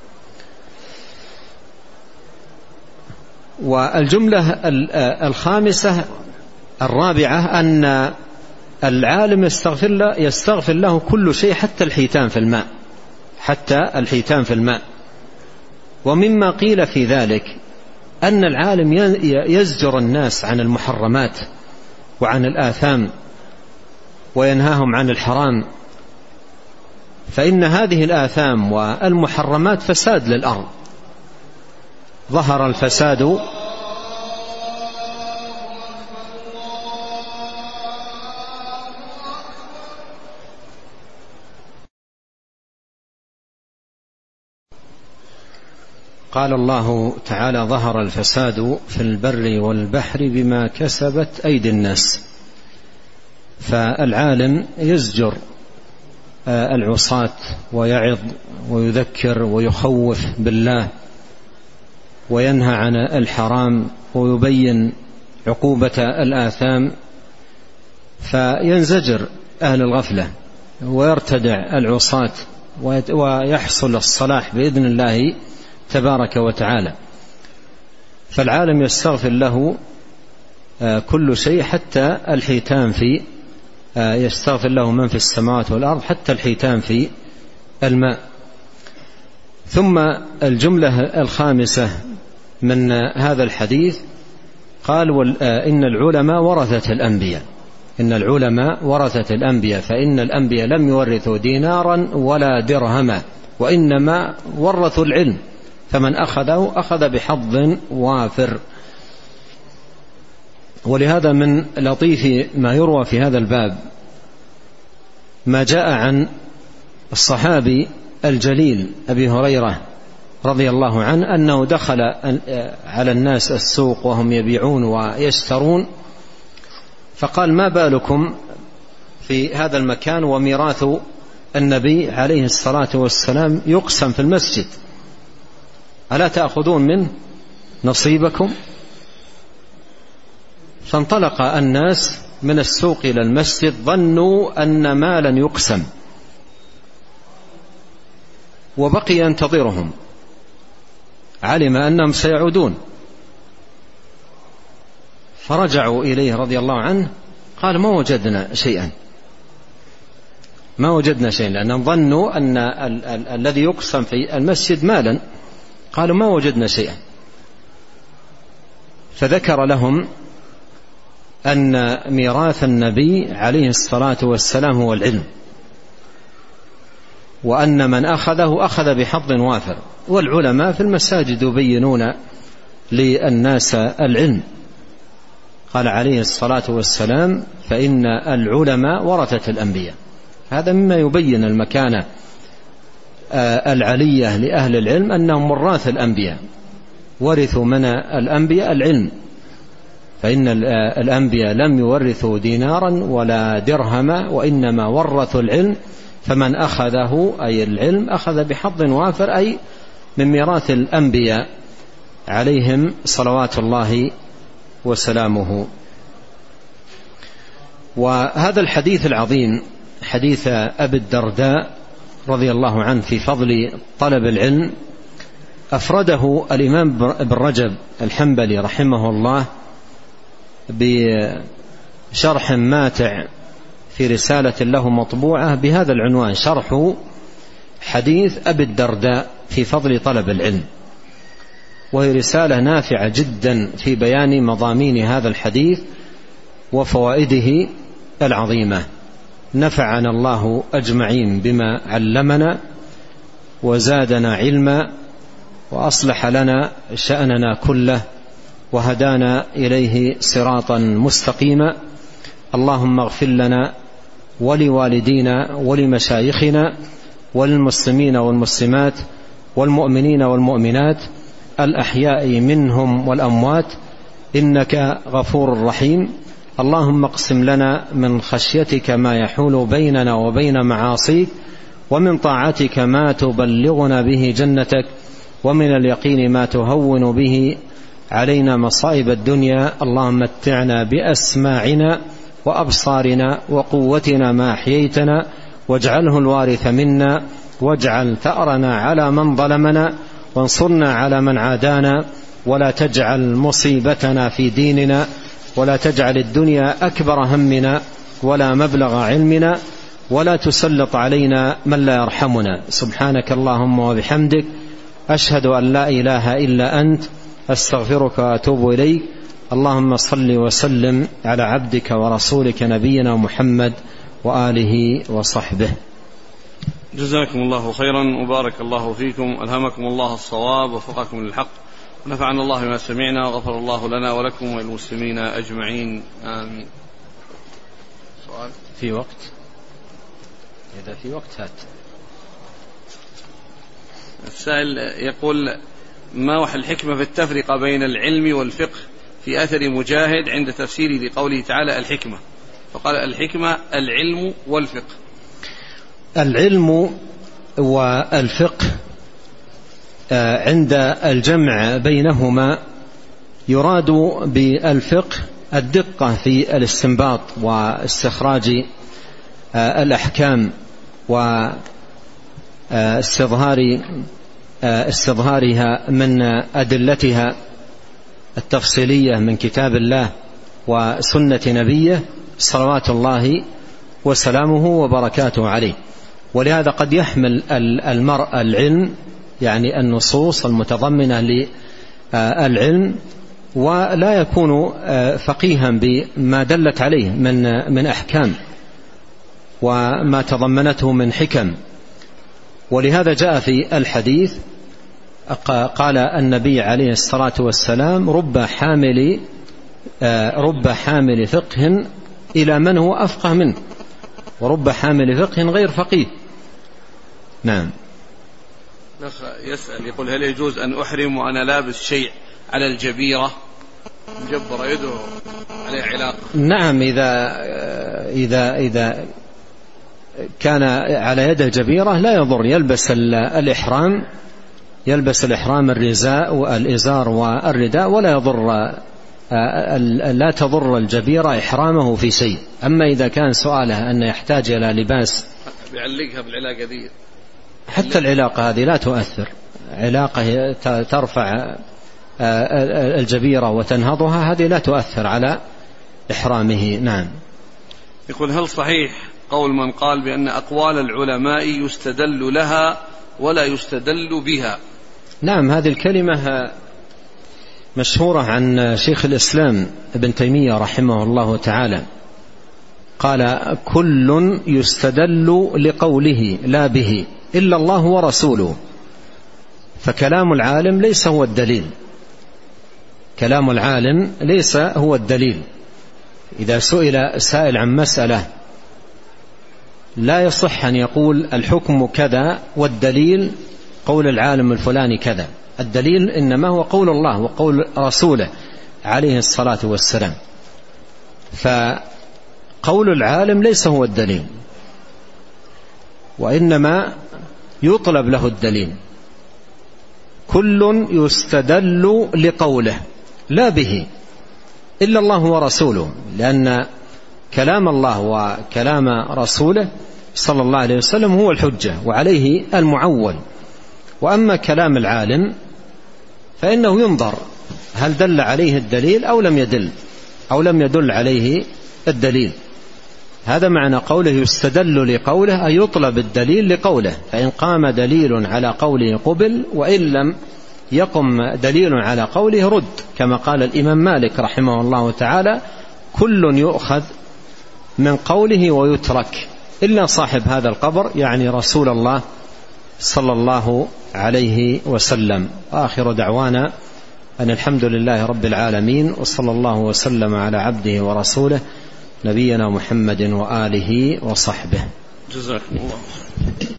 والجملة الخامسة الرابعة أن العالم يستغفر له, يستغفر له كل شيء حتى الحيتان في الماء حتى الحيتان في الماء. ومما قيل في ذلك أن العالم يزجر الناس عن المحرمات وعن الآثام وينهاهم عن الحرام، فإن هذه الآثام والمحرمات فساد للأرض. ظهر الفساد قال الله تعالى: ظهر الفساد في البر والبحر بما كسبت أيدي الناس. فالعالم يزجر العصاة ويعظ ويذكر ويخوف بالله وينهى عن الحرام ويبين عقوبة الآثام، فينزجر أهل الغفلة ويرتدع العصاة ويحصل الصلاح بإذن الله تبارك وتعالى. فالعالم يستغفر له كل شيء حتى الحيتان في يستغفر له من في السماوات والأرض حتى الحيتان في الماء. ثم الجملة الخامسة من هذا الحديث قال: إن العلماء ورثة الأنبياء إن العلماء ورثة الأنبياء فإن الأنبياء لم يورثوا دينارا ولا درهما وإنما ورثوا العلم، فمن أخذه أخذ بحظ وافر. ولهذا من لطيف ما يروى في هذا الباب ما جاء عن الصحابي الجليل أبي هريرة رضي الله عنه أنه دخل على الناس السوق وهم يبيعون ويشترون، فقال: ما بالكم في هذا المكان وميراث النبي عليه الصلاة والسلام يقسم في المسجد، ألا تأخذون منه نصيبكم؟ فانطلق الناس من السوق إلى المسجد ظنوا أن مالا يقسم، وبقي ينتظرهم، علم أنهم سيعودون، فرجعوا إليه رضي الله عنه قال: ما وجدنا شيئا ما وجدنا شيئا لأنهم ظنوا أن ال- ال- الذي يقسم في المسجد مالا، قالوا: ما وجدنا شيئا. فذكر لهم أن ميراث النبي عليه الصلاة والسلام هو العلم، وأن من أخذه أخذ بحظ وافر، والعلماء في المساجد يبينون للناس العلم، قال عليه الصلاة والسلام: فإن العلماء ورثة الأنبياء. هذا مما يبين المكانة العلية لأهل العلم، أنهم وراث الأنبياء، ورثوا من الأنبياء العلم، فإن الأنبياء لم يورثوا دينارا ولا درهما، وإنما ورثوا العلم، فمن أخذه أي العلم أخذ بحظ وافر، أي من ميراث الأنبياء عليهم صلوات الله وسلامه. وهذا الحديث العظيم حديث أبي الدرداء رضي الله عنه في فضل طلب العلم أفرده الإمام ابن رجب الحنبلي رحمه الله بشرح ماتع في رسالة له مطبوعة بهذا العنوان: شرح حديث أبي الدرداء في فضل طلب العلم. وهي رسالة نافعة جدا في بيان مضامين هذا الحديث وفوائده العظيمة. نفعنا الله أجمعين بما علمنا وزادنا علما وأصلح لنا شأننا كله وهدانا إليه صراطا مستقيما. اللهم اغفر لنا ولوالدينا ولمشايخنا والمسلمين والمسلمات والمؤمنين والمؤمنات الأحياء منهم والأموات، إنك غفور رحيم. اللهم اقسم لنا من خشيتك ما يحول بيننا وبين معاصيك، ومن طاعتك ما تبلغنا به جنتك، ومن اليقين ما تهون به علينا مصائب الدنيا. اللهم متعنا بأسماعنا وأبصارنا وقوتنا ما أحييتنا، واجعله الوارث منا، واجعل ثأرنا على من ظلمنا، وانصرنا على من عادانا، ولا تجعل مصيبتنا في ديننا، ولا تجعل الدنيا أكبر همنا ولا مبلغ علمنا، ولا تسلط علينا من لا يرحمنا. سبحانك اللهم وبحمدك، أشهد أن لا إله إلا أنت، أستغفرك وأتوب إليك. اللهم صل وسلم على عبدك ورسولك نبينا محمد وآله وصحبه. جزاكم الله خيرا وبارك الله فيكم، ألهمكم الله الصواب ووفقكم للحق، ونفعنا الله بما سمعنا، وغفر الله لنا ولكم وللمسلمين أجمعين، آمين. سؤال في وقت؟ إذا في وقت هات. السائل يقول: ما وحي الحكمة في التفرقة بين العلم والفقه في أثر مجاهد عند تفسيره لقوله تعالى الحكمة؟ فقال: الحكمة العلم والفقه. العلم والفقه عند الجمع بينهما يراد بالفقه الدقة في الاستنباط واستخراج الأحكام واستظهار استظهارها من أدلتها التفصيلية من كتاب الله وسنة نبيه صلوات الله وسلامه وبركاته عليه. ولهذا قد يحمل المرء العلم، يعني النصوص المتضمنة للعلم، ولا يكون فقيها بما دلت عليه من من أحكام وما تضمنته من حكم. ولهذا جاء في الحديث قال النبي عليه الصلاة والسلام: رب حامل رب حامل فقه إلى من هو أفقه منه، ورب حامل فقه غير فقيه. نعم. يسأل يقول: هل يجوز أن أحرم وأنا لابس شيء على الجبيرة مجبر يده عليه علاقة؟ نعم، إذا إذا إذا كان على يده جبيرة لا يضر، يلبس الإحرام يلبس الإحرام الرزاء والإزار والرداء، ولا يضر لا تضر الجبيرة إحرامه في شيء. أما إذا كان سؤاله أن يحتاج إلى لباس بيعلقها بالعلاقة دي، حتى العلاقة هذه لا تؤثر، علاقة ترفع الجبيرة وتنهضها هذه لا تؤثر على إحرامه. نعم. يقول: هل صحيح قول من قال بأن أقوال العلماء يستدل لها ولا يستدل بها؟ نعم، هذه الكلمة مشهورة عن شيخ الإسلام ابن تيمية رحمه الله تعالى، قال: كل يستدل لقوله لا به إلا الله ورسوله. فكلام العالم ليس هو الدليل، كلام العالم ليس هو الدليل، إذا سئل سائل عن مسألة لا يصح أن يقول الحكم كذا والدليل قول العالم الفلاني كذا، الدليل إنما هو قول الله وقول رسوله عليه الصلاة والسلام. فقول العالم ليس هو الدليل، وإنما يطلب له الدليل. كل يستدل لقوله لا به إلا الله ورسوله، لأن كلام الله وكلام رسوله صلى الله عليه وسلم هو الحجة وعليه المعول. وأما كلام العالم فإنه ينظر هل دل عليه الدليل أو لم يدل أو لم يدل عليه الدليل. هذا معنى قوله يستدل لقوله، أي يطلب الدليل لقوله، فإن قام دليل على قوله قبل، وإن لم يقم دليل على قوله رد، كما قال الإمام مالك رحمه الله تعالى: كل يؤخذ من قوله ويترك إلا صاحب هذا القبر، يعني رسول الله صلى الله عليه وسلم. آخر دعوانا أن الحمد لله رب العالمين، وصلى الله وسلم على عبده ورسوله نبينا محمد وآله وصحبه. جزاكم الله.